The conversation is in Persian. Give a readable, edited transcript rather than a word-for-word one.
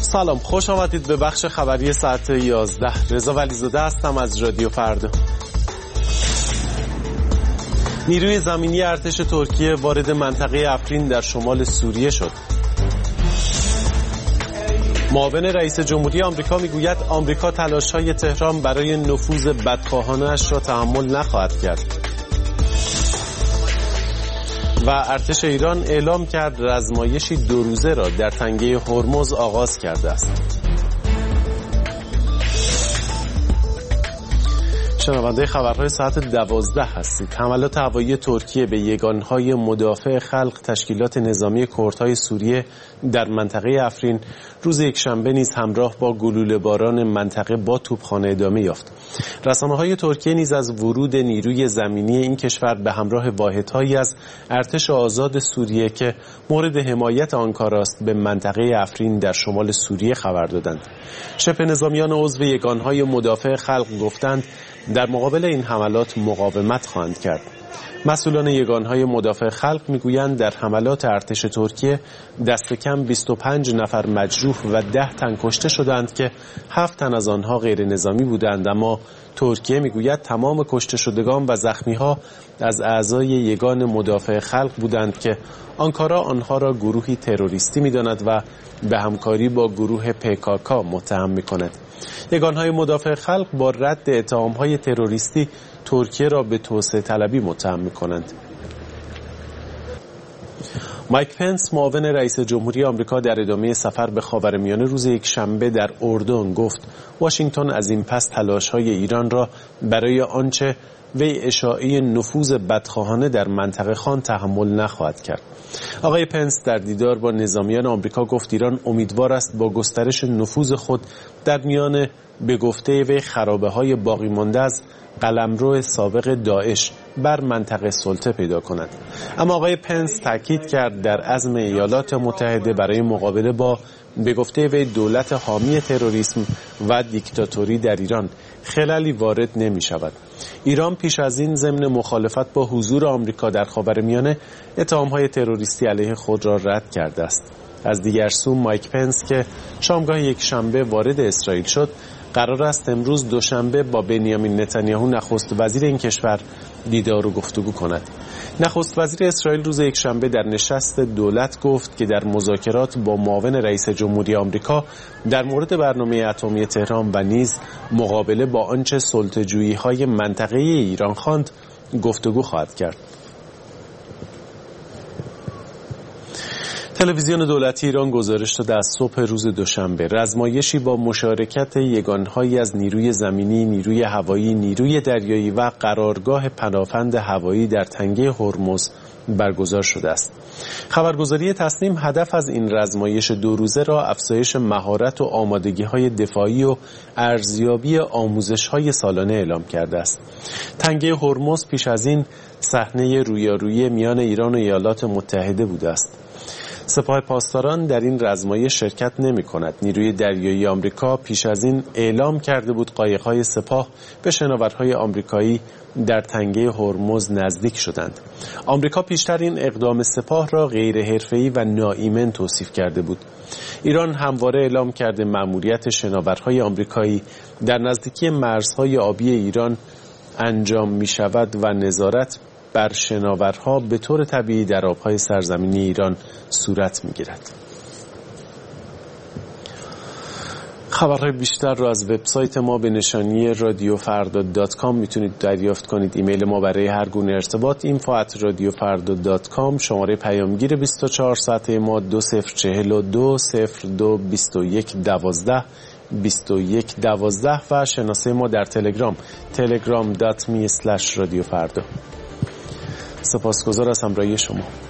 سلام، خوش آمدید به بخش خبری ساعت 11. رضا ولیزاده هستم از رادیو فردا. نیروی زمینی ارتش ترکیه وارد منطقه افرین در شمال سوریه شد. معاون رئیس جمهوری آمریکا میگوید آمریکا تلاش‌های تهران برای نفوذ بدخواهانه‌اش را تحمل نخواهد کرد. و ارتش ایران اعلام کرد رزمایشی 2 روزه را در تنگه هرمز آغاز کرده است. شنونده خبرهای ساعت 12 هستید. حملات هوایی ترکیه به یگانهای مدافع خلق تشکیلات نظامی کردهای سوریه در منطقه افرین روز یکشنبه نیز همراه با گلوله باران منطقه با توپخانه ادامه یافت. رسانه‌های ترکیه نیز از ورود نیروی زمینی این کشور به همراه واحدهایی از ارتش آزاد سوریه که مورد حمایت آنکارا است به منطقه افرین در شمال سوریه خبر دادند. شبه نظامیان عضو یگانهای مدافع خلق گفتند در مقابل این حملات مقاومت خواهند کرد. مسئولان یگانهای مدافع خلق میگویند در حملات ارتش ترکیه دست کم 25 نفر مجروح و 10 تن کشته شدند که 7 تن از آنها غیر نظامی بودند، اما ترکیه میگوید تمام کشته شدگان و زخمیها از اعضای یگان مدافع خلق بودند که آنکارا آنها را گروهی تروریستی میداند و به همکاری با گروه PKK متهم میکند. یگانهای مدافع خلق با رد اتهامهای تروریستی ترکیه را به توسعه طلبی متهم می‌کنند. مایک پنس معاون رئیس جمهوری آمریکا در ادامه سفر به خاورمیانه روز یکشنبه در اردن گفت واشنگتن از این پس تلاش‌های ایران را برای آنچه وی اشاعه نفوذ بدخواهانه در منطقه خواند تحمل نخواهد کرد. آقای پنس در دیدار با نظامیان آمریکا گفت ایران امیدوار است با گسترش نفوذ خود در میان به گفته وی خرابه‌های باقی مانده از قلمرو سابق داعش بر منطقه سلطه پیدا کند. اما آقای پنس تاکید کرد در عزم ایالات متحده برای مقابله با به گفته وی دولت حامی تروریسم و دیکتاتوری در ایران خللی وارد نمی شود. ایران پیش از این ضمن مخالفت با حضور آمریکا در خاورمیانه اتهام‌های تروریستی علیه خود را رد کرده است. از دیگر سو مایک پنس که شامگاه یکشنبه وارد اسرائیل شد قرار است امروز دوشنبه با بنیامین نتانیاهو نخست وزیر این کشور دیدار و گفتگو کند. نخست وزیر اسرائیل روز یکشنبه در نشست دولت گفت که در مذاکرات با معاون رئیس جمهوری آمریکا در مورد برنامه اتمی تهران و نیز مقابله با آنچه سلطه‌جویی‌های منطقه ایران خواند گفتگو خواهد کرد. تلویزیون دولتی ایران گزارش داده از صبح روز دوشنبه رزمایشی با مشارکت یگانهایی از نیروی زمینی، نیروی هوایی، نیروی دریایی و قرارگاه پناهنده هوایی در تنگه هرمز برگزار شده است. خبرگزاری تصنیم هدف از این رزمایش 2 روزه را افزایش مهارت و آمادگی‌های دفاعی و ارزیابی آموزش‌های سالانه اعلام کرده است. تنگه هرمز پیش از این صحنه رویارویی میان ایران و ایالات متحده بوده است. سپاه پاسداران در این رزمایش شرکت نمی کند. نیروی دریایی آمریکا پیش از این اعلام کرده بود قایق‌های سپاه به شناورهای آمریکایی در تنگه هرمز نزدیک شدند. آمریکا پیشتر این اقدام سپاه را غیر حرفه‌ای و ناایمن توصیف کرده بود. ایران همواره اعلام کرده مأموریت شناورهای آمریکایی در نزدیکی مرزهای آبی ایران انجام می شود و نظارت بر شناورها به طور طبیعی در آبهای سرزمینی ایران صورت می‌گیرد. خبرهای بیشتر را از وبسایت ما به نشانی radiofarda.com میتونید دریافت کنید. ایمیل ما برای هر گونه ارتباط info@radiofarda.com. شماره پیامگیر 24 ساعته ما 2042 02 21 12 2112 و شناسه ما در تلگرام telegram.me/radiofarda. سپاسگزار از همراهی شما.